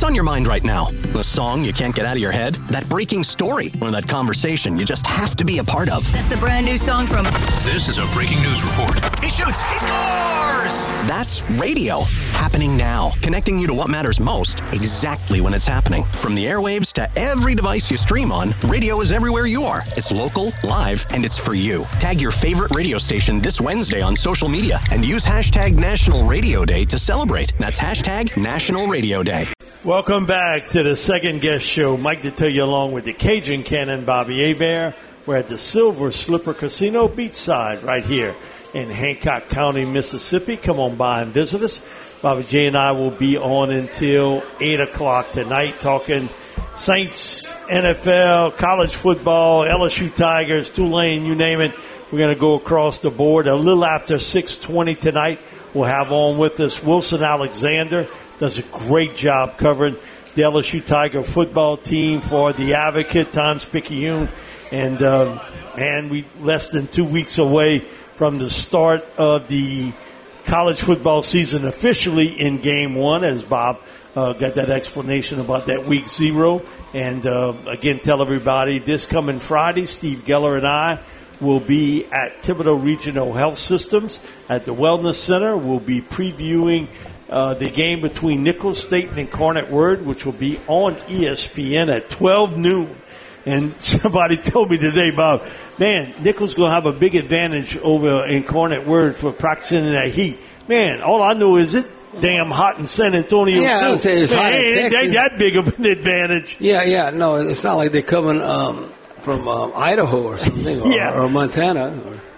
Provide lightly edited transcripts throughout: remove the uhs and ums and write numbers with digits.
What's on your mind right now? The song you can't get out of your head? That breaking story? Or that conversation you just have to be a part of? That's the brand new song from... This is a breaking news report. He shoots! He scores! That's radio. Happening now. Connecting you to what matters most exactly when it's happening. From the airwaves to every device you stream on, radio is everywhere you are. It's local, live, and it's for you. Tag your favorite radio station this Wednesday on social media and use hashtag National Radio Day to celebrate. That's hashtag National Radio Day. Welcome back to the second guest show. Mike Detillier along with the Cajun Cannon, Bobby Hebert. We're at the Silver Slipper Casino Beachside right here in Hancock County, Mississippi. Come on by and visit us. Bobby J and I will be on until 8 o'clock tonight talking Saints, NFL, college football, LSU Tigers, Tulane, you name it. We're going to go across the board. A little after 6:20 tonight, we'll have on with us Wilson Alexander. Does a great job covering the LSU Tiger football team for the Advocate, Times-Picayune. And we less than 2 weeks away from the start of the college football season officially in Game 1, as Bob got that explanation about that week 0. And, again, tell everybody this coming Friday, Steve Geller and I will be at Thibodeau Regional Health Systems at the Wellness Center. We'll be previewing the game between Nicholls State and Incarnate Word, which will be on ESPN at 12 noon. And somebody told me today, Bob, man, Nicholls going to have a big advantage over Incarnate Word for practicing in that heat. Man, all I know is it's damn hot in San Antonio. Yeah, I would say it's hot in Texas. Ain't that big of an advantage. Yeah, no, it's not like they're coming from Idaho or something or Montana.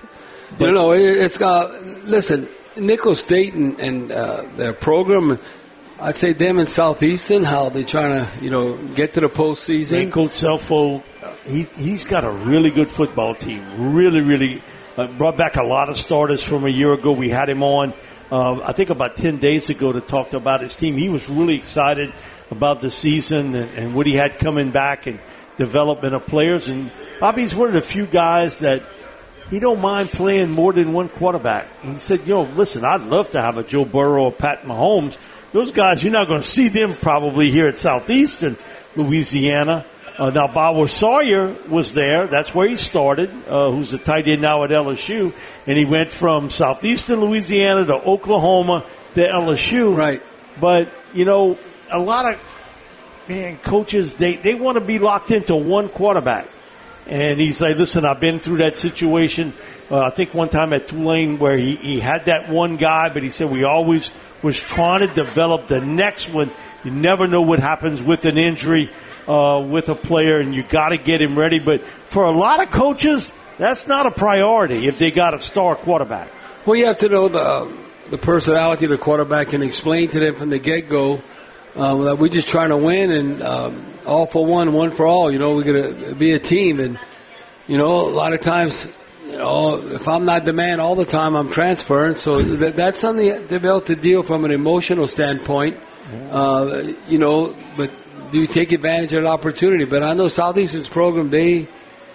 It's listen, Nicholls State and their program, I'd say them in Southeastern, how they're trying to, get to the postseason. And Coach Selfo, he's got a really good football team. Really, really brought back a lot of starters from a year ago. We had him on, I think, about 10 days ago to talk about his team. He was really excited about the season and what he had coming back and development of players. And Bobby's one of the few guys that he don't mind playing more than one quarterback. He said, listen, I'd love to have a Joe Burrow or Pat Mahomes. Those guys, you're not going to see them probably here at Southeastern Louisiana. Now, Bauer Sawyer was there. That's where he started, who's a tight end now at LSU. And he went from Southeastern Louisiana to Oklahoma to LSU. Right. But, a lot of, coaches, they want to be locked into one quarterback. And he's like, listen, I've been through that situation. I think one time at Tulane where he had that one guy, but he said we always was trying to develop the next one. You never know what happens with an injury with a player, and you got to get him ready. But for a lot of coaches, that's not a priority if they got a star quarterback. Well, you have to know the personality of the quarterback and explain to them from the get-go that we're just trying to win and all for one for all. We're going to be a team. And, a lot of times, if I'm not the man all the time, I'm transferring. So that's something to be able to deal from an emotional standpoint. But do you take advantage of the opportunity? But I know Southeastern's program, they've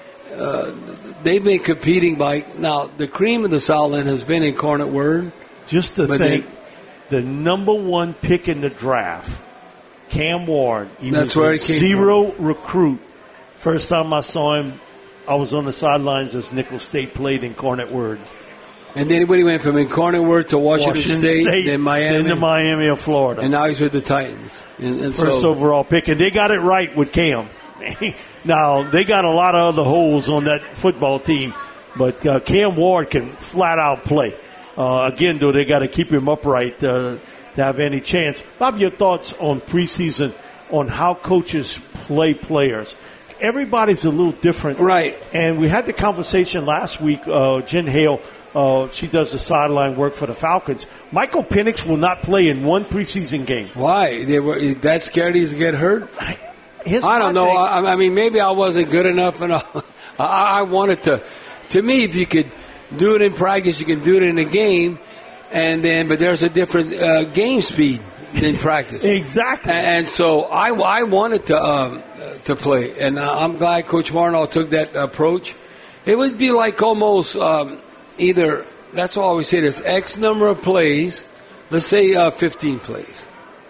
been competing now, the cream of the Southland has been Incarnate Word. Just to think, the number one pick in the draft, Cam Ward, he was a zero recruit. First time I saw him, I was on the sidelines as Nicholls State played Incarnate Word. And then when he went from Incarnate Word to Washington State, then Miami. Then to Miami of Florida. And now he's with the Titans. And First overall pick. And they got it right with Cam. Now, they got a lot of other holes on that football team. But Cam Ward can flat out play. Again, though, they got to keep him upright to have any chance. Bob, your thoughts on preseason, on how coaches play players. Everybody's a little different. Right. And we had the conversation last week, Jen Hale, she does the sideline work for the Falcons. Michael Penix will not play in one preseason game. Why? They were that scared he's going to get hurt? I don't know. I mean, maybe I wasn't good enough. And I wanted to me, if you could do it in practice, you can do it in a game. But there's a different game speed in practice. Exactly. And so I wanted to play. And I'm glad Coach Marnall took that approach. It would be like almost either, that's what I always say, there's X number of plays, let's say 15 plays.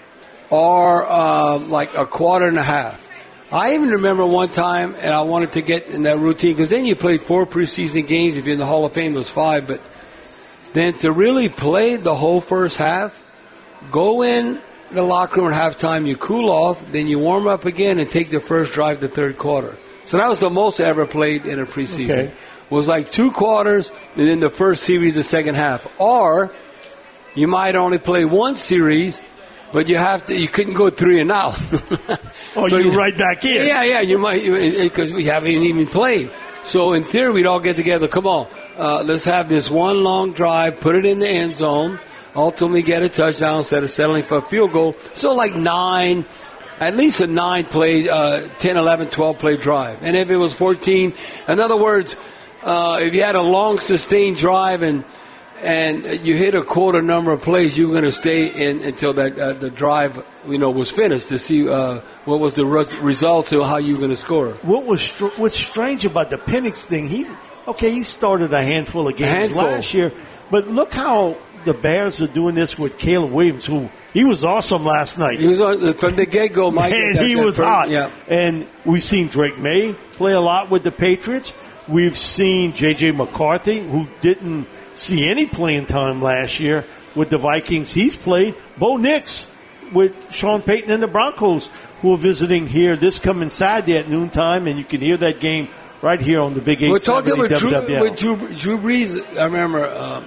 or like a quarter and a half. I even remember one time, and I wanted to get in that routine, because then you played 4 preseason games. If you're in the Hall of Fame, it was 5. But then to really play the whole first half, go in the locker room at halftime, you cool off, then you warm up again and take the first drive the third quarter. So that was the most I ever played in a preseason. Okay. It was like 2 quarters and then the first series the second half. Or you might only play 1 series, but you couldn't go 3 and out. Oh, so you're right back in. Yeah, you might, because we haven't even played. So in theory, we'd all get together. Come on, let's have this one long drive, put it in the end zone, ultimately get a touchdown instead of settling for a field goal. So like 9, at least a 9-play, 10, 11, 12-play drive. And if it was 14, in other words, if you had a long, sustained drive and you hit a quarter number of plays, you were going to stay in until that the drive, was finished to see what was the result of how you were going to score. What's strange about the Penix thing? He started a handful of games last year, but look how the Bears are doing this with Caleb Williams, who he was awesome last night. He was from the get-go, Mike. And he was hot. Yeah. And we've seen Drake May play a lot with the Patriots. We've seen J.J. McCarthy, who didn't see any playing time last year with the Vikings. He's played. Bo Nix with Sean Payton and the Broncos, who are visiting here this coming Saturday at noontime, and you can hear that game right here on the Big 870 We're talking WWL. with Drew Brees. I remember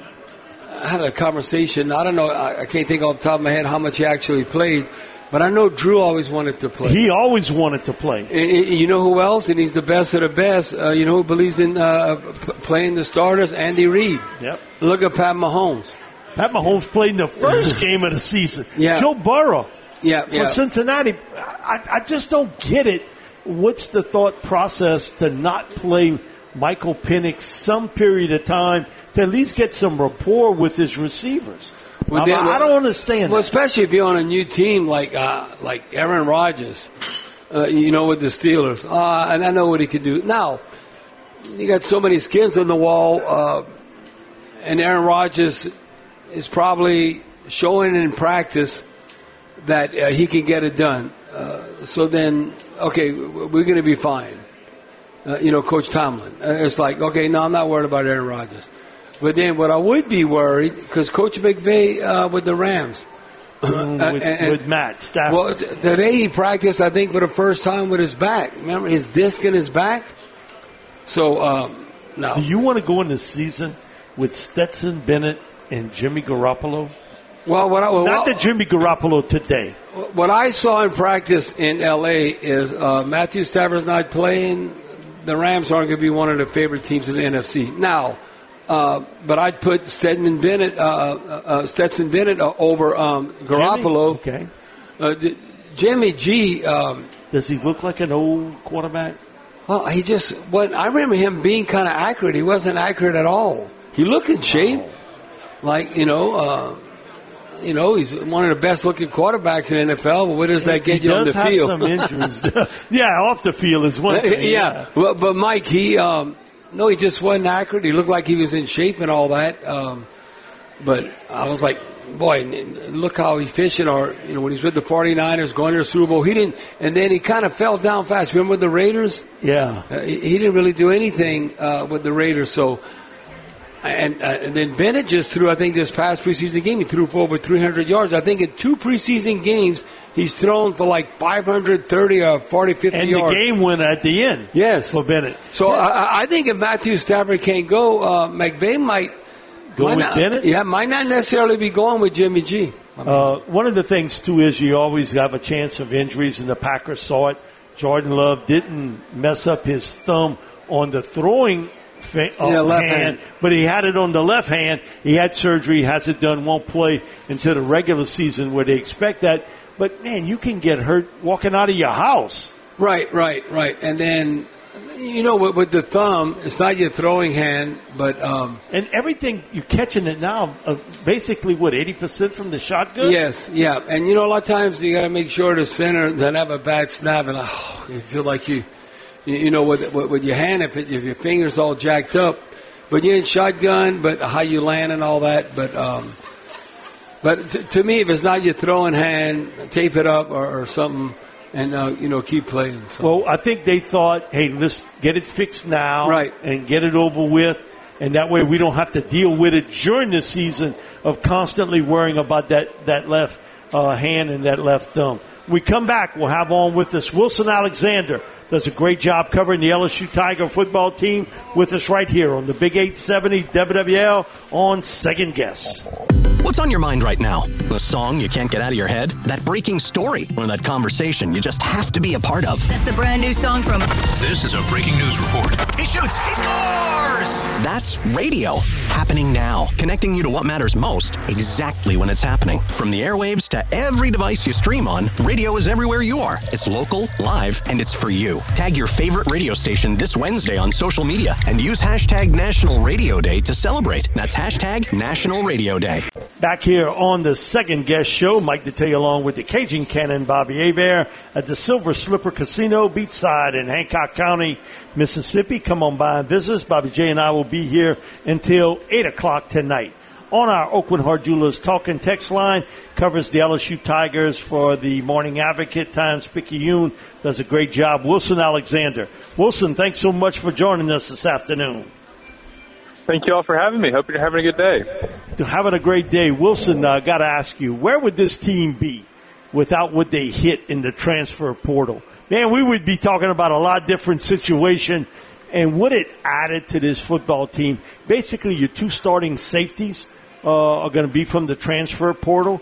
I had a conversation. I don't know. I can't think off the top of my head how much he actually played, but I know Drew always wanted to play. He always wanted to play. And you know who else? And he's the best of the best. You know who believes in playing the starters? Andy Reid. Yep. Look at Pat Mahomes. Pat Mahomes played in the first game of the season. Yeah. Joe Burrow for Cincinnati. I just don't get it. What's the thought process to not play Michael Penix some period of time to at least get some rapport with his receivers? I don't understand that. Especially if you're on a new team like Aaron Rodgers, with the Steelers. And I know what he could do. Now, you got so many skins on the wall, and Aaron Rodgers is probably showing in practice that he can get it done. So then, okay, we're going to be fine. Coach Tomlin. It's like, okay, no, I'm not worried about Aaron Rodgers. But then what I would be worried, because Coach McVay with the Rams. with Matt Stafford. Well, today he practiced, I think, for the first time with his back. Remember, his disc in his back? So, no. Do you want to go in the season with Stetson Bennett and Jimmy Garoppolo? Well, not the Jimmy Garoppolo today. What I saw in practice in L.A. is Matthew Stafford's not playing. The Rams aren't going to be one of the favorite teams in the NFC. Now, but I'd put Stetson Bennett over Garoppolo. Jimmy? Okay. Jimmy G. Does he look like an old quarterback? Well, I remember him being kind of accurate. He wasn't accurate at all. He looked in shape. He's one of the best-looking quarterbacks in the NFL, but what does that get you on the field? He does have some injuries. Yeah, off the field is one thing. Yeah. Well, but Mike, he just wasn't accurate. He looked like he was in shape and all that. But I was like, boy, look how efficient, when he's with the 49ers, going to the Super Bowl. He didn't, and then he kind of fell down fast. Remember with the Raiders? Yeah. He didn't really do anything with the Raiders, so... And then Bennett just threw, I think, this past preseason game, he threw for over 300 yards. I think in 2 preseason games, he's thrown for like 530 or 40, 50 yards. And the game winner at the end. Yes. For Bennett. So I think if Matthew Stafford can't go, McVay might go with Bennett? Yeah, might not necessarily be going with Jimmy G. One of the things, too, is you always have a chance of injuries, and the Packers saw it. Jordan Love didn't mess up his thumb on the throwing left hand, but he had it on the left hand. He had surgery, has it done, won't play until the regular season where they expect that. But, man, you can get hurt walking out of your house. Right. And then, with the thumb, it's not your throwing hand, but... and everything, you're catching it now, basically, 80% from the shotgun? Yes, yeah. And, a lot of times you got to make sure the center doesn't have a bad snap, and you feel like with your hand, if your finger's all jacked up. But you're in shotgun, but how you land and all that. But But to me, if it's not your throwing hand, tape it up or something, and keep playing. So. Well, I think they thought, hey, let's get it fixed now, right, and get it over with, and that way we don't have to deal with it during the season of constantly worrying about that left hand and that left thumb. When we come back, we'll have on with us Wilson Alexander. Does a great job covering the LSU Tiger football team with us right here on the Big 870 WWL on Second Guess. What's on your mind right now? The song you can't get out of your head? That breaking story? Or that conversation you just have to be a part of? That's the brand new song from... This is a breaking news report. He shoots. He scores! That's radio. Happening now. Connecting you to what matters most exactly when it's happening. From the airwaves to every device you stream on, radio is everywhere you are. It's local, live, and it's for you. Tag your favorite radio station this Wednesday on social media and use hashtag National Radio Day to celebrate. That's hashtag National Radio Day. Back here on the Second Guest Show, Mike Detillier along with the Cajun Cannon, Bobby Hebert, at the Silver Slipper Casino, beachside in Hancock County, Mississippi. Come on by and visit us. Bobby J and I will be here until 8 o'clock tonight. On our Oakland Hart Jewelers talking text line, covers the LSU Tigers for the Morning Advocate, Times-Picayune, does a great job. Wilson Alexander. Wilson, thanks so much for joining us this afternoon. Thank you all for having me. Hope you're having a good day. Having a great day. Wilson, got to ask you, where would this team be without what they hit in the transfer portal? Man, we would be talking about a lot different situation. And what it added to this football team, basically your two starting safeties are going to be from the transfer portal.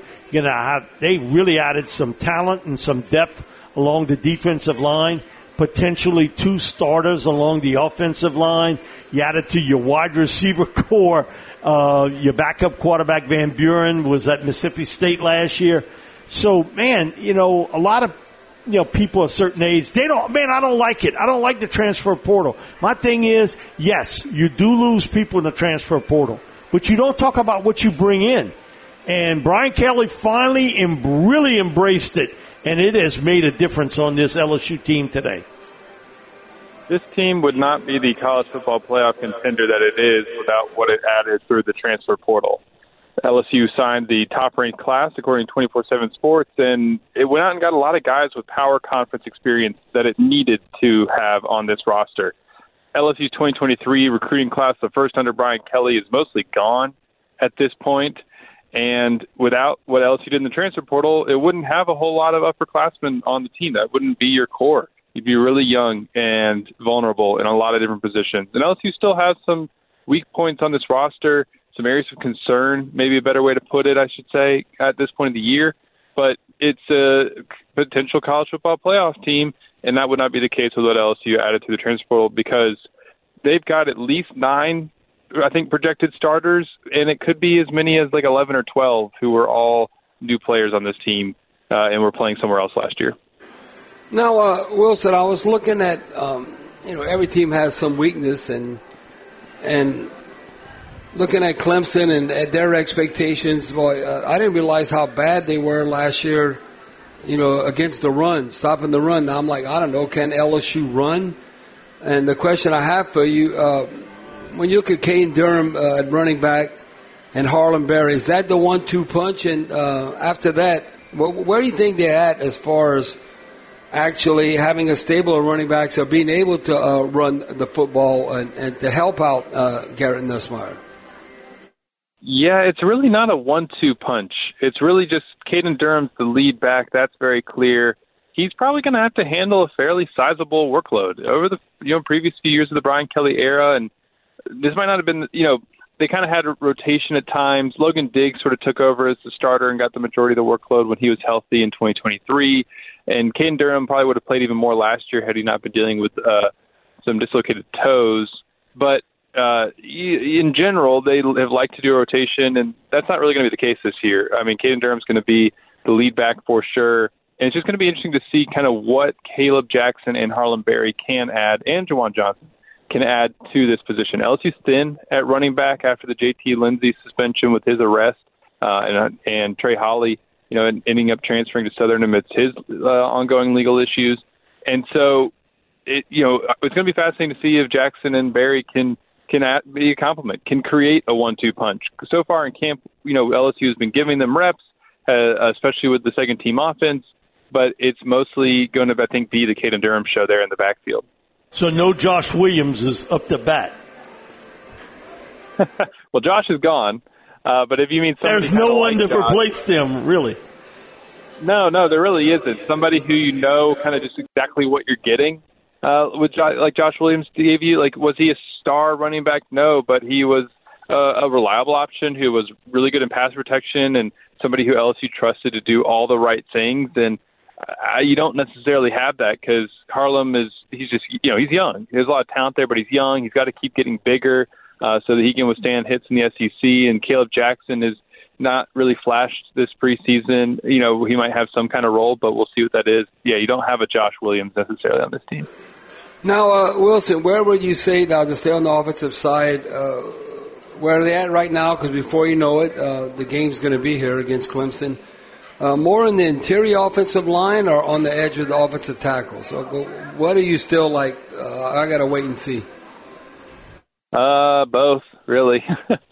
They really added some talent and some depth along the defensive line, potentially two starters along the offensive line. You added to your wide receiver core. Your backup quarterback, Van Buren, was at Mississippi State last year. So, man, a lot of people a certain age, I don't like it. I don't like the transfer portal. My thing is, yes, you do lose people in the transfer portal, but you don't talk about what you bring in. And Brian Kelly finally really embraced it, and it has made a difference on this LSU team today. This team would not be the college football playoff contender that it is without what it added through the transfer portal. LSU signed the top-ranked class, according to 24/7 Sports, and it went out and got a lot of guys with power conference experience that it needed to have on this roster. LSU's 2023 recruiting class, the first under Brian Kelly, is mostly gone at this point, and without what LSU did in the transfer portal, it wouldn't have a whole lot of upperclassmen on the team. That wouldn't be your core. You'd be really young and vulnerable in a lot of different positions. And LSU still has some weak points on this roster, some areas of concern, maybe a better way to put it, I should say, at this point of the year. But it's a potential college football playoff team, and that would not be the case with what LSU added to the transfer portal, because they've got at least 9, I think, projected starters, and it could be as many as like 11 or 12 who were all new players on this team and were playing somewhere else last year. Now, Wilson, I was looking at, every team has some weakness, and looking at Clemson and at their expectations, boy, I didn't realize how bad they were last year, against the run, stopping the run. Now I'm like, I don't know, can LSU run? And the question I have for you, when you look at Caden Durham at running back and Harlan Berry, is that the 1-2 punch? And after that, where do you think they're at as far as actually having a stable of running backs or being able to run the football and to help out Garrett Nussmeier? Yeah, it's really not a 1-2 punch. It's really just Caden Durham's the lead back. That's very clear. He's probably going to have to handle a fairly sizable workload over the previous few years of the Brian Kelly era. And this might not have been, they kind of had a rotation at times. Logan Diggs sort of took over as the starter and got the majority of the workload when he was healthy in 2023. And Caden Durham probably would have played even more last year had he not been dealing with some dislocated toes. But in general, they have liked to do a rotation, and that's not really going to be the case this year. I mean, Caden Durham's going to be the lead back for sure. And it's just going to be interesting to see kind of what Caleb Jackson and Harlan Berry can add, and Juwan Johnson can add to this position. LSU's thin at running back after the J.T. Lindsey suspension with his arrest, and Trey Holly, ending up transferring to Southern amidst his ongoing legal issues. And so, it's going to be fascinating to see if Jackson and Berry can can be a compliment, can create a 1-2 punch. So far in camp, LSU has been giving them reps, especially with the second-team offense, but it's mostly going to, I think, be the Caden Durham show there in the backfield. So no Josh Williams is up to bat. Well, Josh is gone, but if you mean somebody there's no one like to Josh, replace them, really. No, there really isn't. Somebody who kind of just exactly what you're getting. With like Josh Williams gave you, was he a star running back? No, but he was a reliable option who was really good in pass protection and somebody who LSU trusted to do all the right things. And you don't necessarily have that because Harlem he's young. There's a lot of talent there, but he's young. He's got to keep getting bigger so that he can withstand hits in the SEC. And Caleb Jackson is not really flashed this preseason. He might have some kind of role, but we'll see what that is. Yeah, you don't have a Josh Williams necessarily on this team. Now, Wilson, where would you say, now to stay on the offensive side, where are they at right now? Because before you know it, the game's going to be here against Clemson. More in the interior offensive line or on the edge of the offensive tackle? So what are you still I got to wait and see? Both, really.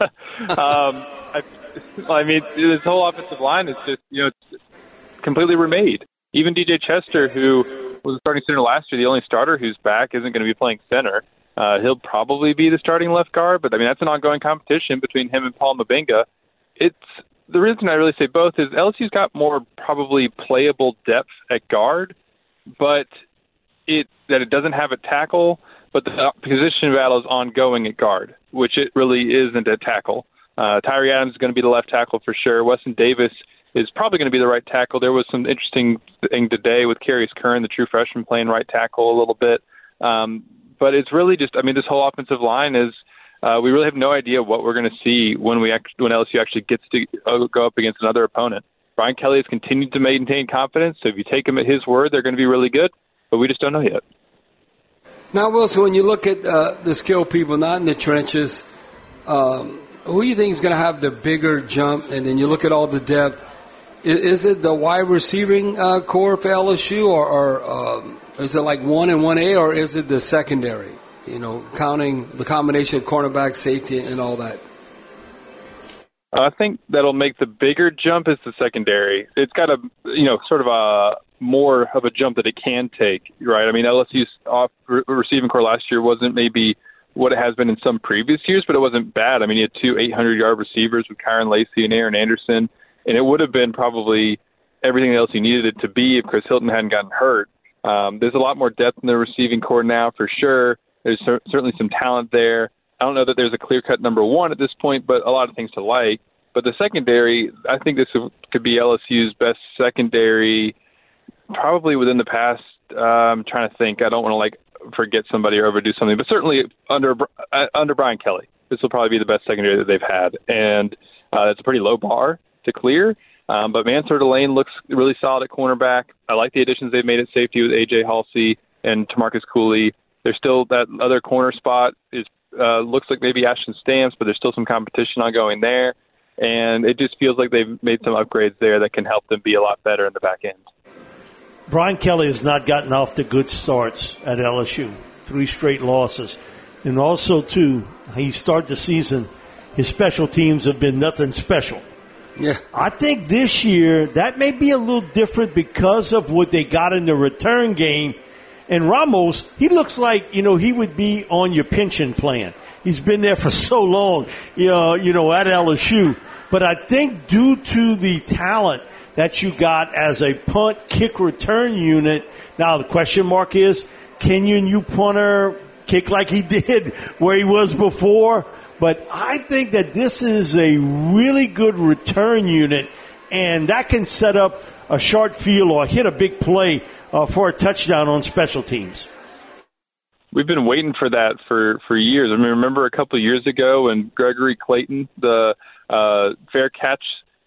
I mean, this whole offensive line is just, it's completely remade. Even DJ Chester, who was a starting center last year, the only starter who's back, isn't going to be playing center. He'll probably be the starting left guard, but, that's an ongoing competition between him and Paul Mabinga. The reason I really say both is LSU's got more probably playable depth at guard, but it doesn't have a tackle, but the position battle is ongoing at guard, which it really isn't at tackle. Tyree Adams is going to be the left tackle for sure. Weston Davis is probably going to be the right tackle. There was some interesting thing today with Carius Curran, the true freshman, playing right tackle a little bit. But it's really just, this whole offensive line is, we really have no idea what we're going to see when LSU actually gets to go up against another opponent. Brian Kelly has continued to maintain confidence, so if you take him at his word, they're going to be really good, but we just don't know yet. Now, Wilson, when you look at the skilled people, not in the trenches, who do you think is going to have the bigger jump? And then you look at all the depth. Is it the wide receiving core for LSU, or is it like 1 and 1A, or is it the secondary? Counting the combination of cornerback, safety, and all that. I think that'll make the bigger jump is the secondary. It's got a sort of a more of a jump that it can take, right? LSU's receiving core last year wasn't maybe what it has been in some previous years, but it wasn't bad. You had 2 800-yard receivers with Kyron Lacey and Aaron Anderson, and it would have been probably everything else you needed it to be if Chris Hilton hadn't gotten hurt. There's a lot more depth in the receiving core now for sure. There's certainly some talent there. I don't know that there's a clear-cut number one at this point, but a lot of things to like. But the secondary, I think this could be LSU's best secondary probably within the past. I'm trying to think. I don't want to forget somebody or overdo something, but certainly under Brian Kelly, this will probably be the best secondary that they've had. And it's a pretty low bar to clear. But Mansour Delane looks really solid at cornerback. I like the additions they've made at safety with A.J. Halsey and Tamarcus Cooley. There's still that other corner spot looks like maybe Ashton Stamps, but there's still some competition ongoing there. And it just feels like they've made some upgrades there that can help them be a lot better in the back end. Brian Kelly has not gotten off to good starts at LSU. 3 straight losses. And also, too, he started the season, his special teams have been nothing special. Yeah. I think this year that may be a little different because of what they got in the return game. And Ramos, he looks like, he would be on your pension plan. He's been there for so long, at LSU. But I think due to the talent that you got as a punt kick return unit, now the question mark is, can your new punter kick like he did where he was before? But I think that this is a really good return unit, and that can set up a short field or hit a big play for a touchdown on special teams. We've been waiting for that for years. Remember a couple of years ago when Gregory Clayton, the fair catch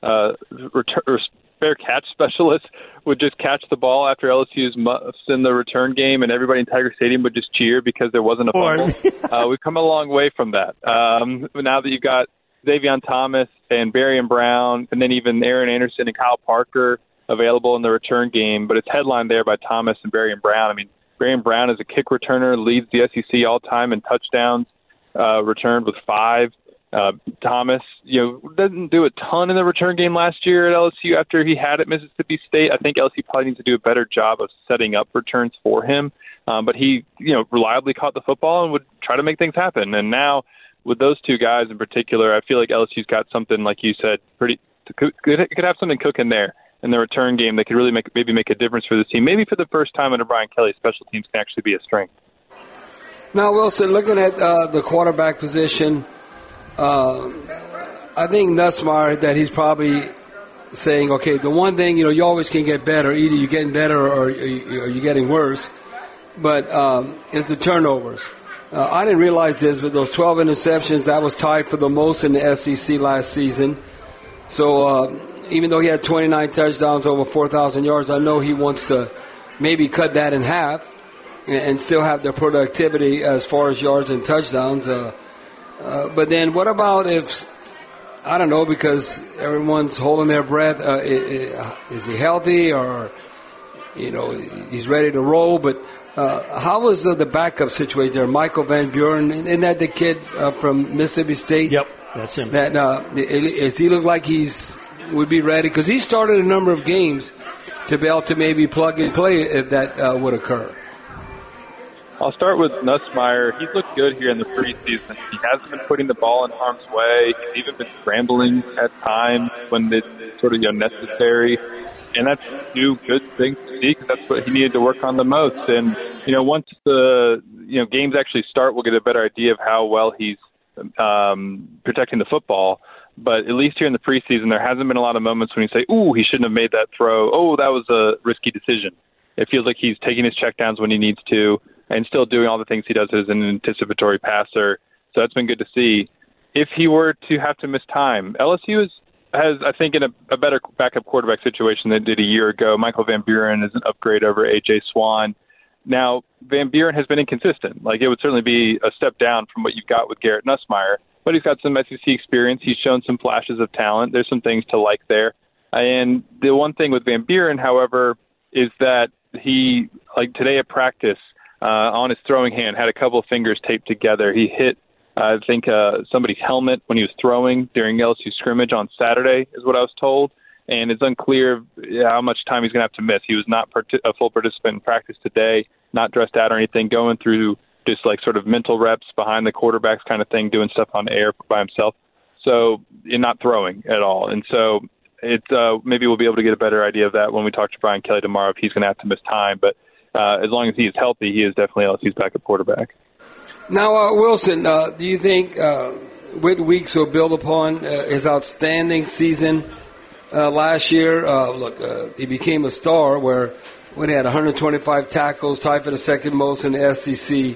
specialist, would just catch the ball after LSU's muffs in the return game, and everybody in Tiger Stadium would just cheer because there wasn't a fumble. We've come a long way from that. Now that you've got Xavion Thomas and Barian Brown, and then even Aaron Anderson and Kyle Parker available in the return game, but it's headlined there by Thomas and Barian Brown. Barian Brown is a kick returner, leads the SEC all-time in touchdowns. returned with 5. Thomas, doesn't do a ton in the return game last year at LSU after he had at Mississippi State. I think LSU probably needs to do a better job of setting up returns for him. But he, reliably caught the football and would try to make things happen. And now with those two guys in particular, I feel like LSU's got something, like you said, could have something cooking there in the return game that could really make a difference for this team. Maybe for the first time under Brian Kelly, special teams can actually be a strength. Now, Wilson, looking at the quarterback position, I think Nussmeier, that he's probably saying, okay, the one thing, you always can get better. Either you're getting better or you're getting worse. But it's the turnovers. I didn't realize this, but those 12 interceptions, that was tied for the most in the SEC last season. So even though he had 29 touchdowns, over 4,000 yards, I know he wants to maybe cut that in half and still have the productivity as far as yards and touchdowns. But then what about if, I don't know, because everyone's holding their breath, is he healthy or, he's ready to roll? But how was the backup situation there? Michael Van Buren, isn't that the kid from Mississippi State? Yep, that's him. Does he look like would be ready? Because he started a number of games to be able to maybe plug and play if that would occur. I'll start with Nussmeier. He's looked good here in the preseason. He hasn't been putting the ball in harm's way. He's even been scrambling at times when it's sort of necessary. And that's two good things to see because that's what he needed to work on the most. And, once the, games actually start, we'll get a better idea of how well he's protecting the football. But at least here in the preseason, there hasn't been a lot of moments when you say, ooh, he shouldn't have made that throw. Oh, that was a risky decision. It feels like he's taking his checkdowns when he needs to and still doing all the things he does as an anticipatory passer. So that's been good to see. If he were to have to miss time, LSU has, I think, in a better backup quarterback situation than it did a year ago. Michael Van Buren is an upgrade over A.J. Swan. Now, Van Buren has been inconsistent. Like, it would certainly be a step down from what you've got with Garrett Nussmeier, but he's got some SEC experience. He's shown some flashes of talent. There's some things to like there. And the one thing with Van Buren, however, is that he, like today at practice, on his throwing hand, had a couple of fingers taped together. He hit, I think, somebody's helmet when he was throwing during LSU scrimmage on Saturday, is what I was told. And it's unclear how much time he's going to have to miss. He was not a full participant in practice today, not dressed out or anything, going through just like sort of mental reps behind the quarterbacks kind of thing, doing stuff on air by himself. So you're not throwing at all. And so it's maybe we'll be able to get a better idea of that when we talk to Brian Kelly tomorrow if he's going to have to miss time. But as long as he is healthy, he is definitely LSU's backup quarterback. Now, Wilson, do you think Whit Weeks will build upon his outstanding season last year? He became a star when he had 125 tackles, tied for the second most in the SEC.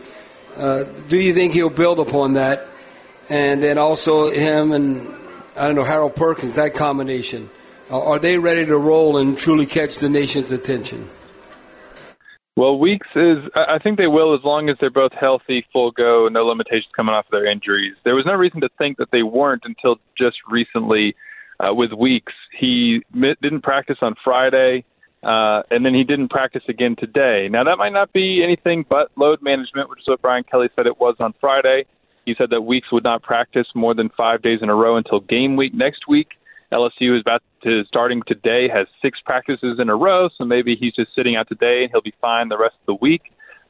Do you think he'll build upon that? And then also him and, Harold Perkins, that combination. Are they ready to roll and truly catch the nation's attention? Well, Weeks I think they will as long as they're both healthy, full go, no limitations coming off of their injuries. There was no reason to think that they weren't until just recently with Weeks. He didn't practice on Friday, and then he didn't practice again today. Now, that might not be anything but load management, which is what Brian Kelly said it was on Friday. He said that Weeks would not practice more than 5 days in a row until game week next week. LSU is starting today, has 6 practices in a row, so maybe he's just sitting out today and he'll be fine the rest of the week.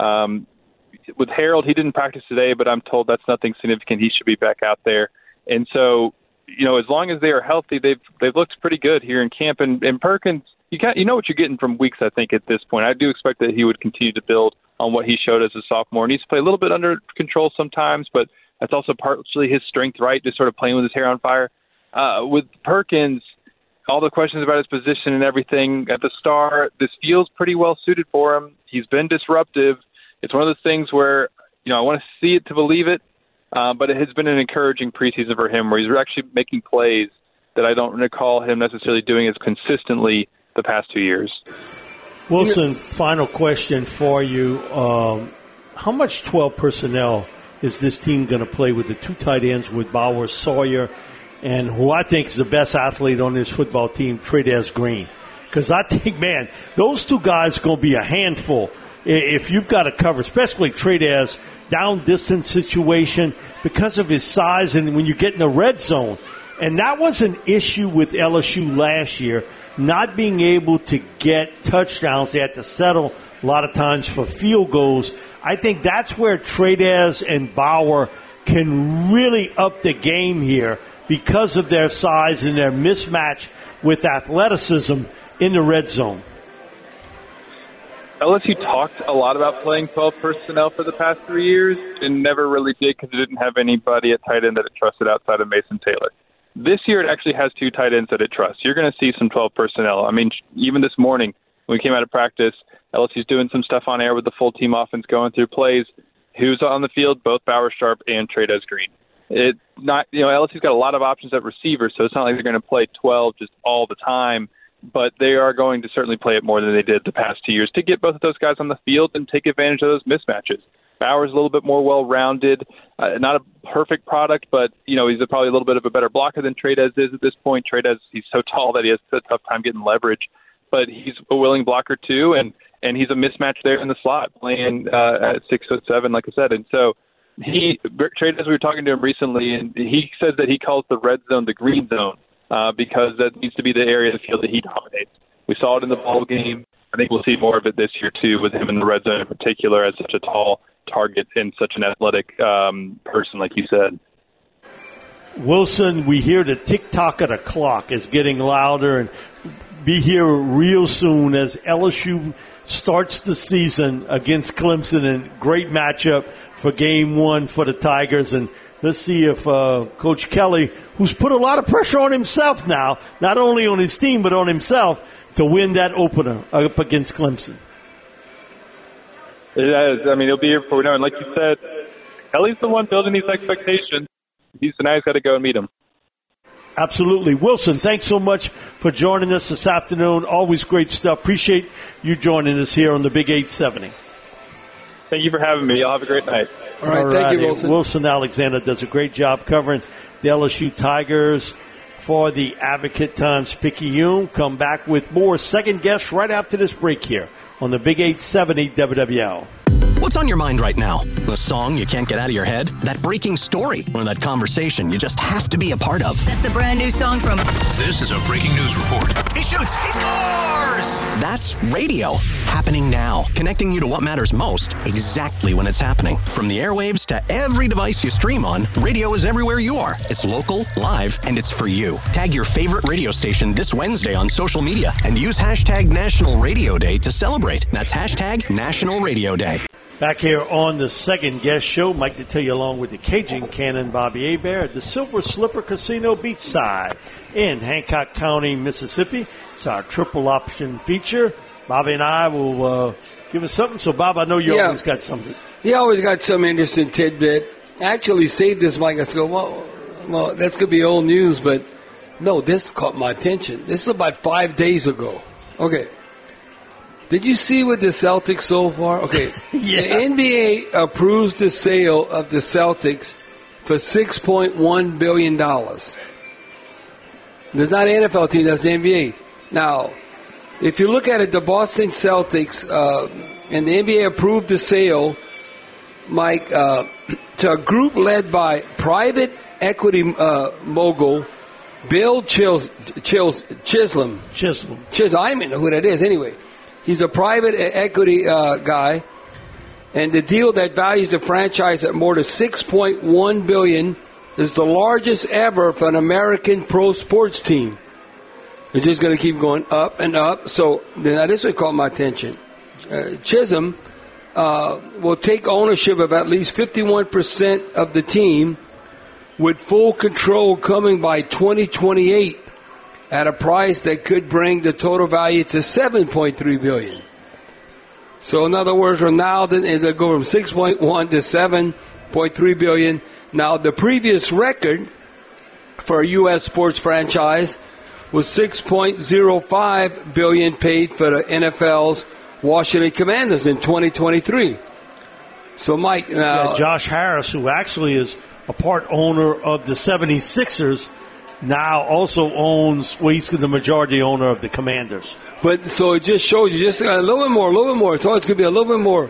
With Harold, he didn't practice today, but I'm told that's nothing significant. He should be back out there. And so, as long as they are healthy, they've looked pretty good here in camp. And Perkins, you know what you're getting from Weeks, I think, at this point. I do expect that he would continue to build on what he showed as a sophomore. He needs to play a little bit under control sometimes, but that's also partially his strength, right, just sort of playing with his hair on fire. With Perkins, all the questions about his position and everything at the Star, this feels pretty well suited for him. He's been disruptive. It's one of those things where, I want to see it to believe it, but it has been an encouraging preseason for him where he's actually making plays that I don't recall him necessarily doing as consistently the past 2 years. Wilson, final question for you. How much 12 personnel is this team going to play with the 2 tight ends with Bauer, Sawyer, and who I think is the best athlete on this football team, Trey'Dez Green? Because I think, those 2 guys are going to be a handful if you've got to cover, especially Trey'Dez. down distance situation because of his size and when you get in the red zone. And that was an issue with LSU last year, not being able to get touchdowns. They had to settle a lot of times for field goals. I think that's where Tradez and Bauer can really up the game here because of their size and their mismatch with athleticism in the red zone. LSU talked a lot about playing 12 personnel for the past 3 years and never really did because it didn't have anybody at tight end that it trusted outside of Mason Taylor. This year it actually has 2 tight ends that it trusts. You're going to see some 12 personnel. I mean, even this morning when we came out of practice, LSU's doing some stuff on air with the full team offense going through plays. Who's on the field? Both Bauer Sharp and Tradez Green. It's not, LSU's got a lot of options at receiver, so it's not like they're going to play 12 just all the time. But they are going to certainly play it more than they did the past 2 years to get both of those guys on the field and take advantage of those mismatches. Bauer's a little bit more well-rounded, not a perfect product, but he's probably a little bit of a better blocker than Tradez is at this point. Tradez, he's so tall that he has a tough time getting leverage, but he's a willing blocker too, and he's a mismatch there in the slot, playing at 6'7", like I said. And so Tradez, we were talking to him recently, and he says that he calls the red zone the green zone because that needs to be the area of the field that he dominates. We saw it in the ball game. I think we'll see more of it this year too, with him in the red zone in particular as such a tall target and such an athletic person, like you said. Wilson, we hear the tick-tock of the clock is getting louder, and be here real soon as LSU starts the season against Clemson, and great matchup for Game 1 for the Tigers. And let's see if Coach Kelly, who's put a lot of pressure on himself now, not only on his team but on himself, to win that opener up against Clemson. It is. I mean, he'll be here before we know. And like you said, Kelly's the one building these expectations. He's the guy who's got to go and meet him. Absolutely. Wilson, thanks so much for joining us this afternoon. Always great stuff. Appreciate you joining us here on the Big 870. Thank you for having me. Y'all have a great night. All right. Thank you, Wilson. Wilson Alexander does a great job covering the LSU Tigers for the Advocate Times-Picayune. Come back with more second guest right after this break here on the Big 870 WWL. What's on your mind right now? The song you can't get out of your head? That breaking story? Or that conversation you just have to be a part of? That's the brand new song from... This is a breaking news report. He shoots. He scores. That's radio. Happening now. Connecting you to what matters most exactly when it's happening. From the airwaves to every device you stream on, radio is everywhere you are. It's local, live, and it's for you. Tag your favorite radio station this Wednesday on social media and use hashtag National Radio Day to celebrate. That's hashtag National Radio Day. Back here on the second guest show, Mike to tell you along with the Cajun Cannon Bobby Hebert at the Silver Slipper Casino Beachside in Hancock County, Mississippi. It's our triple option feature. Bobby and I will give us something. So, Bob, I know you always got something. He always got some interesting tidbit. I actually saved this, Mike. I go, well, that's going to be old news, but no, this caught my attention. This is about 5 days ago. Okay. Did you see what the Celtics so far? Okay. Yeah. The NBA approves the sale of the Celtics for $6.1 billion. There's not an NFL team, that's the NBA. Now, if you look at it, the Boston Celtics and the NBA approved the sale, Mike, to a group led by private equity mogul Bill Chisholm. I don't even know who that is anyway. He's a private equity guy, and the deal that values the franchise at more than $6.1 billion is the largest ever for an American pro sports team. It's just going to keep going up and up. So now this would call my attention. Chisholm will take ownership of at least 51% of the team, with full control coming by 2028. At a price that could bring the total value to $7.3 billion. So in other words, from now they'll go from 6.1 to $7.3 billion. Now the previous record for a U.S. sports franchise was $6.05 billion paid for the NFL's Washington Commanders in 2023. So Mike, now Josh Harris, who actually is a part owner of the 76ers, now also owns, well, he's the majority owner of the Commanders. But so it just shows you just a little bit more. So it's going to be a little bit more.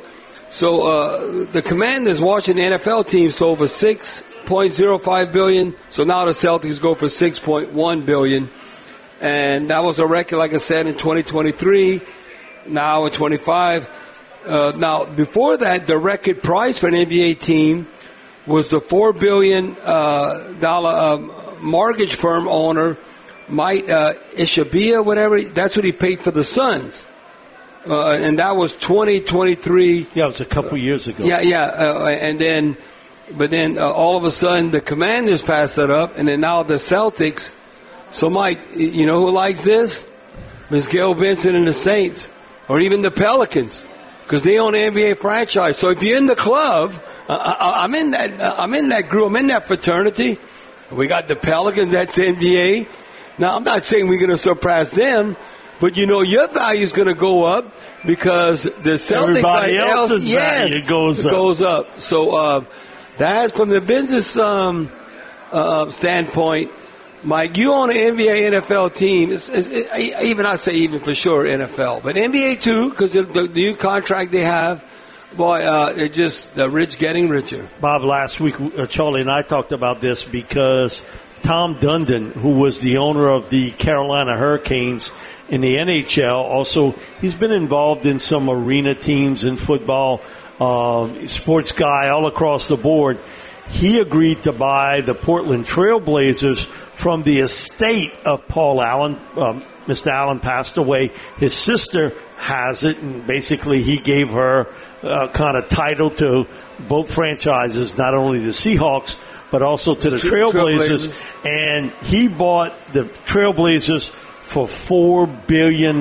So the Commanders watching the NFL teams sold for $6.05 billion. So now the Celtics go for $6.1 billion. And that was a record, like I said, in 2023. Now in 25. Now, before that, the record price for an NBA team was the $4 billion mortgage firm owner, Mike Ishabia, whatever. That's what he paid for the Suns. And that was 2023. Yeah, it was a couple years ago. And then, but then all of a sudden the Commanders passed that up, and then now the Celtics. So, Mike, you know who likes this? Ms. Gail Benson and the Saints, or even the Pelicans, because they own an NBA franchise. So if you're in the club, I'm in that group. I'm in that fraternity. We got the Pelicans. That's NBA. Now, I'm not saying we're going to surpass them, but you know your value is going to go up because the Celtics. Everybody else's value goes up. So that's from the business standpoint. Mike, you own an NBA, NFL team. Even for sure NFL, but NBA too, because the new contract they have. Boy, they're just the rich getting richer. Bob, last week Charlie and I talked about this because Tom Dundon, who was the owner of the Carolina Hurricanes in the NHL, also he's been involved in some arena teams in football, sports guy all across the board. He agreed to buy the Portland Trail Blazers from the estate of Paul Allen. Mr. Allen passed away. His sister has it, and basically he gave her kind of title to both franchises, not only the Seahawks, but also to the Trailblazers. And he bought the Trailblazers for $4 billion.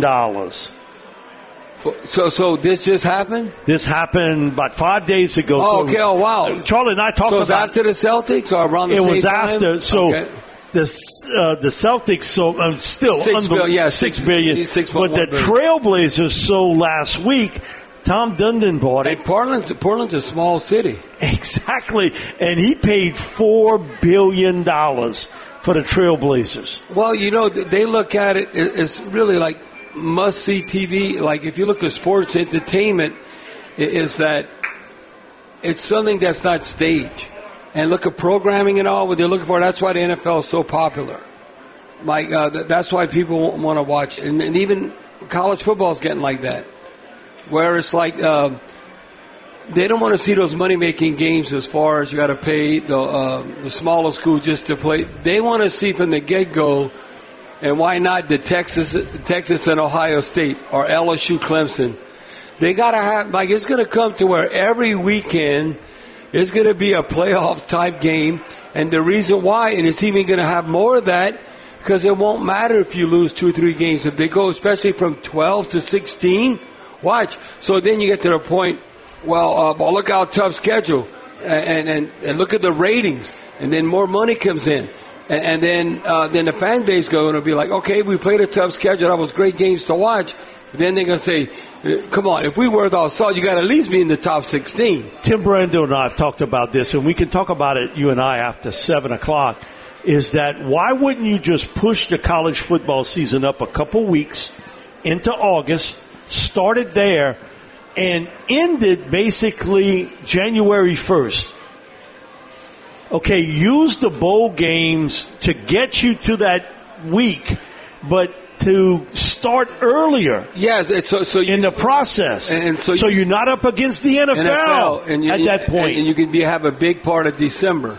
So this just happened? This happened about 5 days ago. Oh, okay. Wow. Charlie and I talked about it. So it was after the Celtics or around the same time? It was after. So okay. The Celtics sold still $6 billion. $6 billion. But the Trailblazers sold last week. Tom Dundon bought it. Hey, Portland's a small city. Exactly. And he paid $4 billion for the Trailblazers. Well, you know, they look at it, it's really like must-see TV. Like if you look at sports entertainment, is that it's something that's not staged. And look at programming and all, what they're looking for. That's why the NFL is so popular. Like that's why people want to watch. And even college football is getting like that. Where it's like they don't want to see those money-making games as far as you got to pay the smaller school just to play. They want to see from the get-go, and why not the Texas and Ohio State or LSU Clemson. They got to have, like, it's going to come to where every weekend it's going to be a playoff-type game. And the reason why, and it's even going to have more of that, because it won't matter if you lose 2 or 3 games. If they go, especially from 12 to 16, watch. So then you get to the point, well, look how tough schedule. And look at the ratings. And then more money comes in. And then the fan base going to be like, okay, we played a tough schedule. That was great games to watch. Then they're going to say, come on, if we were the salt, you got to at least be in the top 16. Tim Brando and I have talked about this, and we can talk about it, you and I, after 7 o'clock, is that why wouldn't you just push the college football season up a couple weeks into August, started there, and ended basically January 1st? Okay, use the bowl games to get you to that week, but to start earlier. Yes, so in the process. And so you're not up against the NFL at that point. And you can have a big part of December.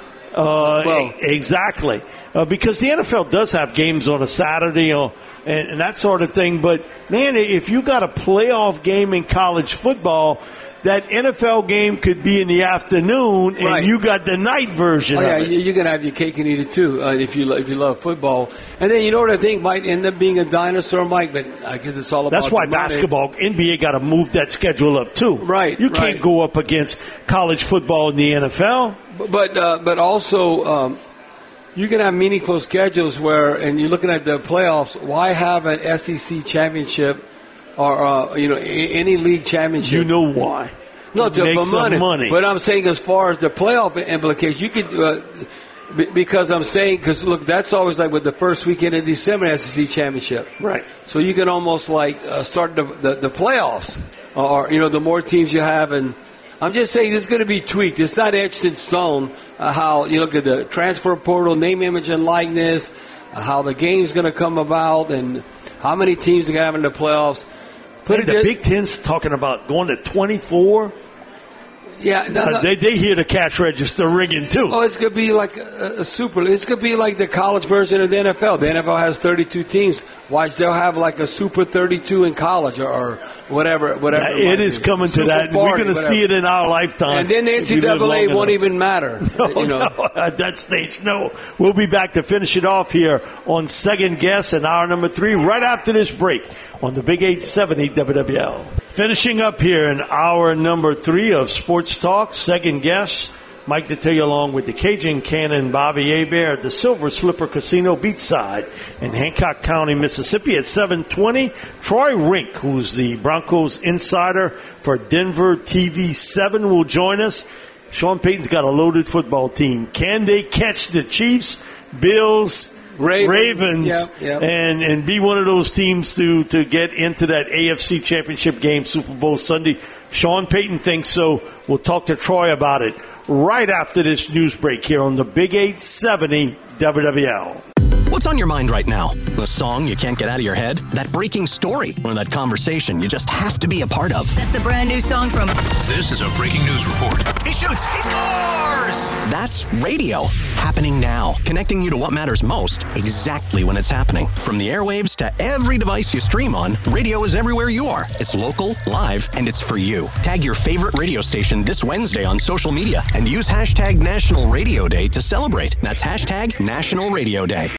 Exactly. Because the NFL does have games on a Saturday and that sort of thing. But, man, if you got a playoff game in college football, that NFL game could be in the afternoon, and you got the night version of it. You're going to have your cake and eat it, too, if you love football. And then you know what I think might end up being a dinosaur, Mike, but I guess it's all about That's why basketball, NBA got to move that schedule up, too. Right. You can't go up against college football in the NFL. But also you can have meaningful schedules where, and you're looking at the playoffs, why have an SEC championship or any league championship? You know why? No, to make some money. But I'm saying as far as the playoff implications, you could because I'm saying look, that's always like with the first weekend of December SEC championship, right? So you can almost like start the playoffs, or the more teams you have, and I'm just saying this is going to be tweaked. It's not etched in stone how you look at the transfer portal, name, image, and likeness, how the game's going to come about, and how many teams are going to have in the playoffs. The Big Ten's talking about going to 24. Yeah, they hear the cash register ringing too. Oh, it's going to be like a super. It's going to be like the college version of the NFL. The NFL has 32 teams. Watch, they'll have like a super 32 in college or whatever. It is coming to that. 40, we're going to see it in our lifetime. And then the NCAA won't even matter. No, at that stage, no. We'll be back to finish it off here on Second Guess in hour number 3 right after this break on the Big 870 WWL. Finishing up here in hour number 3 of Sports Talk, Second Guess. Mike Detillier along with the Cajun Cannon, Bobby Hebert at the Silver Slipper Casino Beachside in Hancock County, Mississippi at 7:20. Troy Rink, who's the Broncos insider for Denver TV7, will join us. Sean Payton's got a loaded football team. Can they catch the Chiefs, Bills, Ravens, and be one of those teams to get into that AFC Championship game, Super Bowl Sunday? Sean Payton thinks so. We'll talk to Troy about it right after this news break here on the Big 870 WWL. What's on your mind right now? The song you can't get out of your head? That breaking story? Or that conversation you just have to be a part of? That's the brand new song from... This is a breaking news report. He shoots. He scores. That's radio. Happening now. Connecting you to what matters most exactly when it's happening. From the airwaves to every device you stream on, radio is everywhere you are. It's local, live, and it's for you. Tag your favorite radio station this Wednesday on social media and use hashtag National Radio Day to celebrate. That's hashtag National Radio Day.